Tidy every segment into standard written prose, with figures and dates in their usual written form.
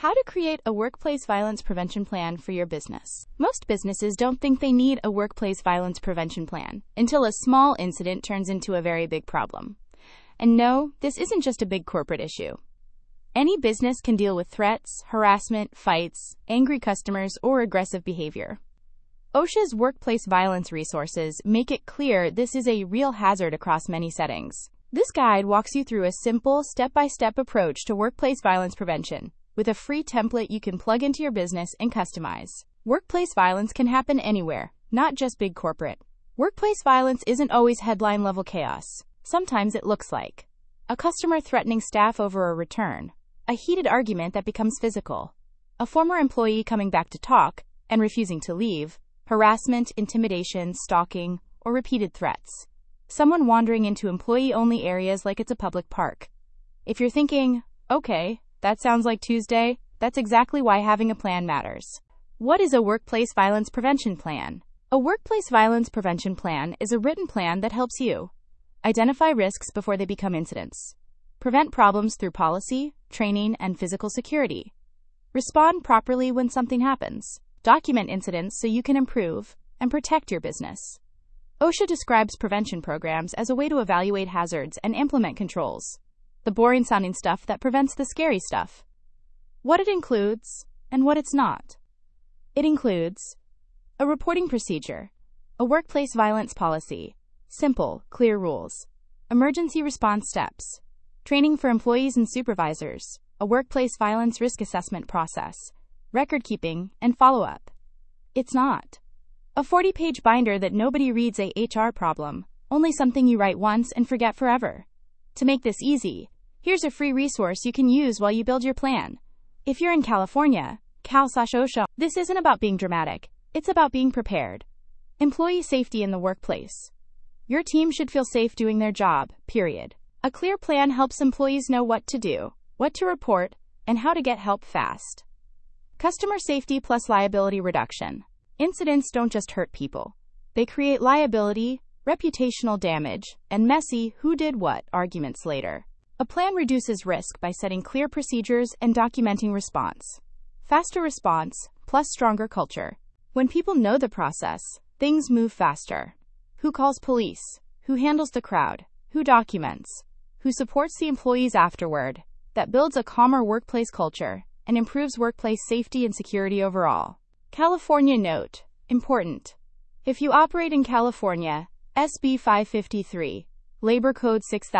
How to create a workplace violence prevention plan for your business. Most businesses don't think they need a workplace violence prevention plan until a small incident turns into a very big problem. And no, this isn't just a big corporate issue. Any business can deal with threats, harassment, fights, angry customers, or aggressive behavior. OSHA's workplace violence resources make it clear this is a real hazard across many settings. This guide walks you through a simple, step-by-step approach to workplace violence prevention, with a free template you can plug into your business and customize. Workplace violence can happen anywhere, not just big corporate. Workplace violence isn't always headline-level chaos. Sometimes it looks like a customer threatening staff over a return, a heated argument that becomes physical, a former employee coming back to talk and refusing to leave, harassment, intimidation, stalking, or repeated threats. Someone wandering into employee-only areas like it's a public park. If you're thinking, okay, that sounds like Tuesday, that's exactly why having a plan matters. What is a workplace violence prevention plan? A workplace violence prevention plan is a written plan that helps you identify risks before they become incidents, prevent problems through policy, training, and physical security, respond properly when something happens, document incidents so you can improve, and protect your business. OSHA describes prevention programs as a way to evaluate hazards and implement controls. The boring-sounding stuff that prevents the scary stuff. What it includes, and what it's not. It includes a reporting procedure, a workplace violence policy, simple, clear rules, emergency response steps, training for employees and supervisors, a workplace violence risk assessment process, record-keeping, and follow-up. It's not a 40-page binder that nobody reads. A HR problem, only something you write once and forget forever. To make this easy, here's a free resource you can use while you build your plan. If you're in California, Cal/OSHA. This isn't about being dramatic. It's about being prepared. Employee safety in the workplace. Your team should feel safe doing their job, period. A clear plan helps employees know what to do, what to report, and how to get help fast. Customer safety plus liability reduction. Incidents don't just hurt people. They create liability, reputational damage, and messy who-did-what arguments later. A plan reduces risk by setting clear procedures and documenting response. Faster response, plus stronger culture. When people know the process, things move faster. Who calls police? Who handles the crowd? Who documents? Who supports the employees afterward? That builds a calmer workplace culture and improves workplace safety and security overall. California note. Important. If you operate in California, SB 553, Labor Code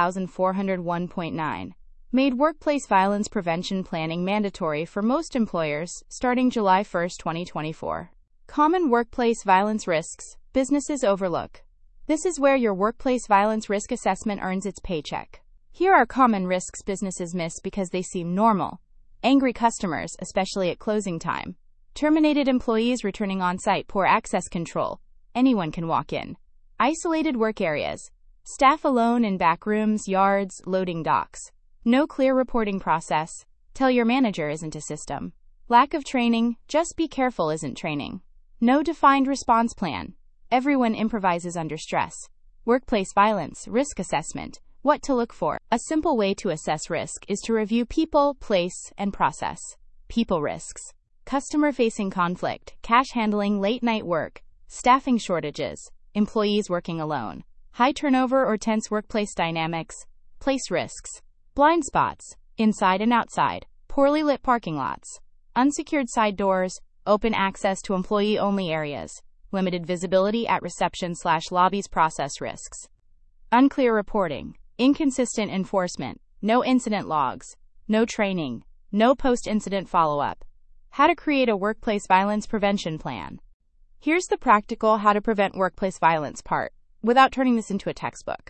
6401.9, made workplace violence prevention planning mandatory for most employers starting July 1, 2024. Common workplace violence risks businesses overlook. This is where your workplace violence risk assessment earns its paycheck. Here are common risks businesses miss because they seem normal. Angry customers, especially at closing time. Terminated employees returning on-site. Poor access control. Anyone can walk in. Isolated work areas. Staff alone in back rooms, yards, loading docks. No clear reporting process. Tell your manager isn't a system. Lack of training. Just be careful isn't training. No defined response plan. Everyone improvises under stress. Workplace violence risk assessment. What to look for. A simple way to assess risk is to review people, place, and process. People risks. Customer-facing conflict, cash handling, late-night work, staffing shortages, employees working alone, high turnover or tense workplace dynamics, place risks, blind spots, inside and outside, poorly lit parking lots, unsecured side doors, open access to employee-only areas, limited visibility at reception/lobbies. Process risks. Unclear reporting, inconsistent enforcement, no incident logs, no training, no post-incident follow-up. How to create a workplace violence prevention plan. Here's the practical how to prevent workplace violence part, without turning this into a textbook.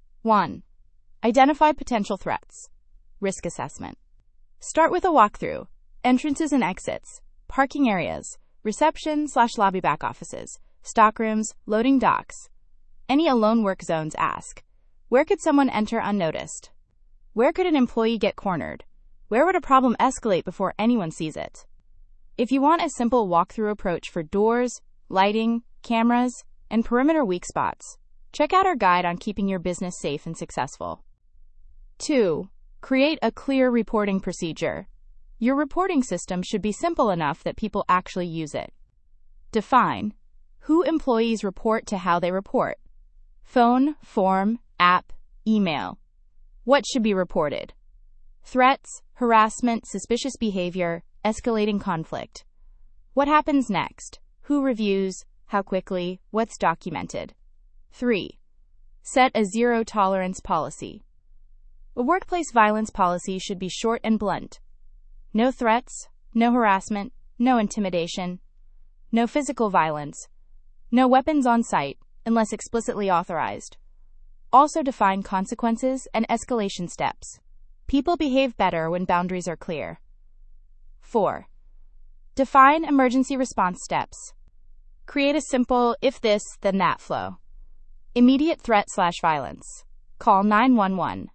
1. Identify potential threats. Risk assessment. Start with a walkthrough. Entrances and exits, parking areas, reception/lobby back offices, stockrooms, loading docks. Any alone work zones. Ask, where could someone enter unnoticed? Where could an employee get cornered? Where would a problem escalate before anyone sees it? If you want a simple walkthrough approach for doors, lighting, cameras, and perimeter weak spots, check out our guide on keeping your business safe and successful. 2. Create a clear reporting procedure. Your reporting system should be simple enough that people actually use it. Define who employees report to, how they report. Phone, form, app, email. What should be reported? Threats, harassment, suspicious behavior, escalating conflict. What happens next? Who reviews? How quickly? What's documented? 3. Set a zero-tolerance policy. A workplace violence policy should be short and blunt. No threats, no harassment, no intimidation, no physical violence, no weapons on site unless explicitly authorized. Also define consequences and escalation steps. People behave better when boundaries are clear. 4. Define emergency response steps. Create a simple if this, then that flow. Immediate threat/violence. Call 911.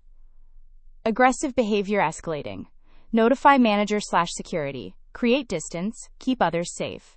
Aggressive behavior escalating. Notify manager/security. Create distance. Keep others safe.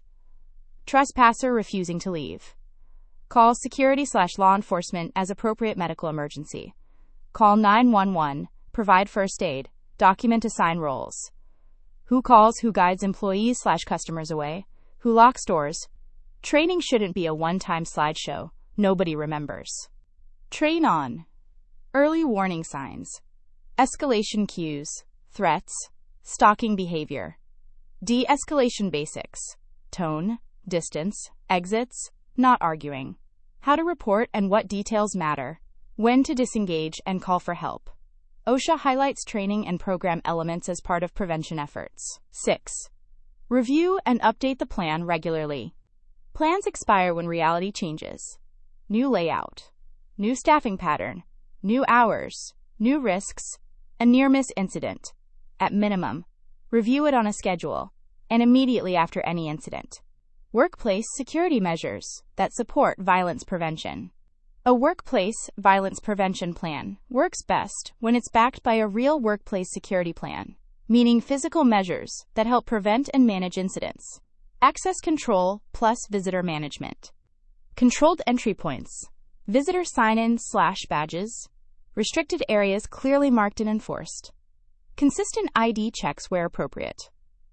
Trespasser refusing to leave. Call security/law enforcement as appropriate medical emergency. Call 911. Provide first aid. Document assign roles. Who calls, who guides employees/customers away, who locks doors. Training shouldn't be a one-time slideshow nobody remembers. Train on. Early warning signs. Escalation cues. Threats. Stalking behavior. De-escalation basics. Tone, distance, exits, not arguing. How to report and what details matter. When to disengage and call for help. OSHA highlights training and program elements as part of prevention efforts. 6. Review and update the plan regularly. Plans expire when reality changes. New layout. New staffing pattern. New hours. New risks. A near-miss incident. At minimum, review it on a schedule and immediately after any incident. Workplace security measures that support violence prevention. A workplace violence prevention plan works best when it's backed by a real workplace security plan, meaning physical measures that help prevent and manage incidents. Access control plus visitor management. Controlled entry points. Visitor sign-in/badges. Restricted areas clearly marked and enforced. Consistent ID checks where appropriate.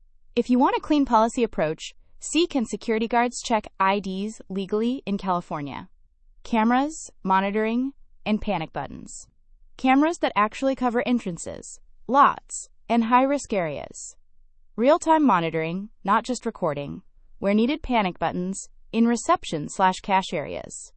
If you want a clean policy approach, see can security guards check IDs legally in California. Cameras, monitoring, and panic buttons. Cameras that actually cover entrances, lots, and high-risk areas. Real-time monitoring, not just recording. Where needed, panic buttons in reception/cache areas.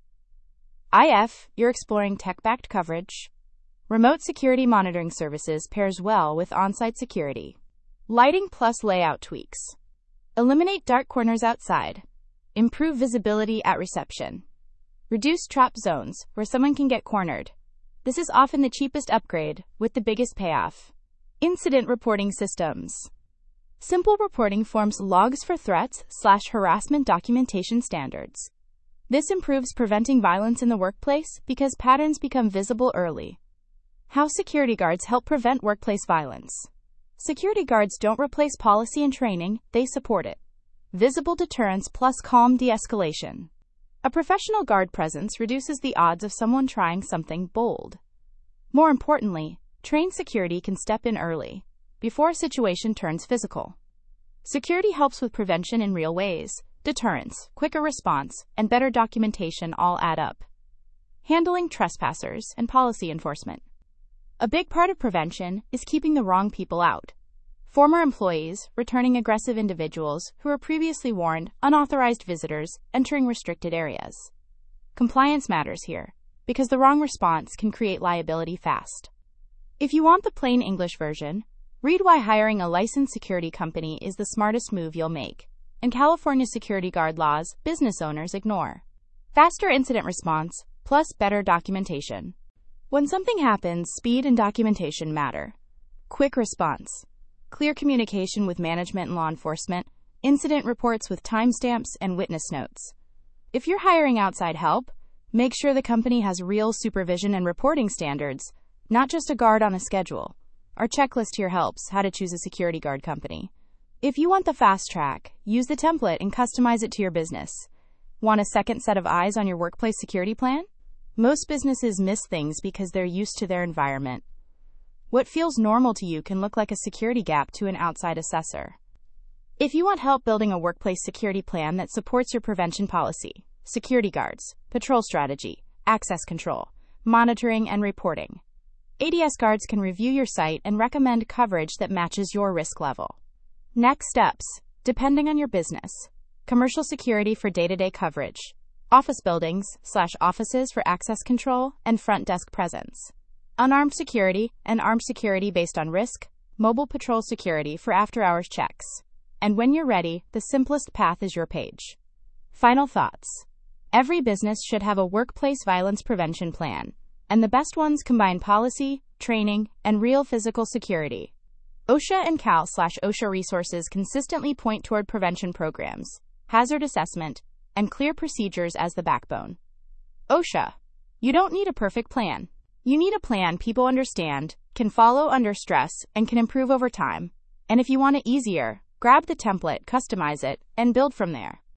IF, you're exploring tech-backed coverage. Remote security monitoring services pairs well with on-site security. Lighting plus layout tweaks. Eliminate dark corners outside. Improve visibility at reception. Reduce trap zones where someone can get cornered. This is often the cheapest upgrade with the biggest payoff. Incident reporting systems. Simple reporting forms logs for threats/harassment documentation standards. This improves preventing violence in the workplace because patterns become visible early. How security guards help prevent workplace violence. Security guards don't replace policy and training, they support it. Visible deterrence plus calm de-escalation. A professional guard presence reduces the odds of someone trying something bold. More importantly, trained security can step in early, before a situation turns physical. Security helps with prevention in real ways. Deterrence, quicker response, and better documentation all add up. Handling trespassers and policy enforcement. A big part of prevention is keeping the wrong people out. Former employees, returning aggressive individuals who were previously warned, unauthorized visitors, entering restricted areas. Compliance matters here, because the wrong response can create liability fast. If you want the plain English version, read why hiring a licensed security company is the smartest move you'll make, and California security guard laws business owners ignore. Faster incident response, plus better documentation. When something happens, speed and documentation matter. Quick response. Clear communication with management and law enforcement. Incident reports with timestamps and witness notes. If you're hiring outside help, make sure the company has real supervision and reporting standards, not just a guard on a schedule. Our checklist here helps how to choose a security guard company. If you want the fast track, use the template and customize it to your business. Want a second set of eyes on your workplace security plan? Most businesses miss things because they're used to their environment. What feels normal to you can look like a security gap to an outside assessor. If you want help building a workplace security plan that supports your prevention policy, security guards, patrol strategy, access control, monitoring, and reporting, ADS Guards can review your site and recommend coverage that matches your risk level. Next steps. Depending on your business. Commercial security for day-to-day coverage. Office buildings/offices for access control and front desk presence. Unarmed security and armed security based on risk. Mobile patrol security for after-hours checks. And when you're ready, the simplest path is your page. Final thoughts. Every business should have a workplace violence prevention plan, and the best ones combine policy, training, and real physical security. OSHA and Cal/OSHA resources consistently point toward prevention programs, hazard assessment, and clear procedures as the backbone. OSHA. You don't need a perfect plan. You need a plan people understand, can follow under stress, and can improve over time. And if you want it easier, grab the template, customize it, and build from there.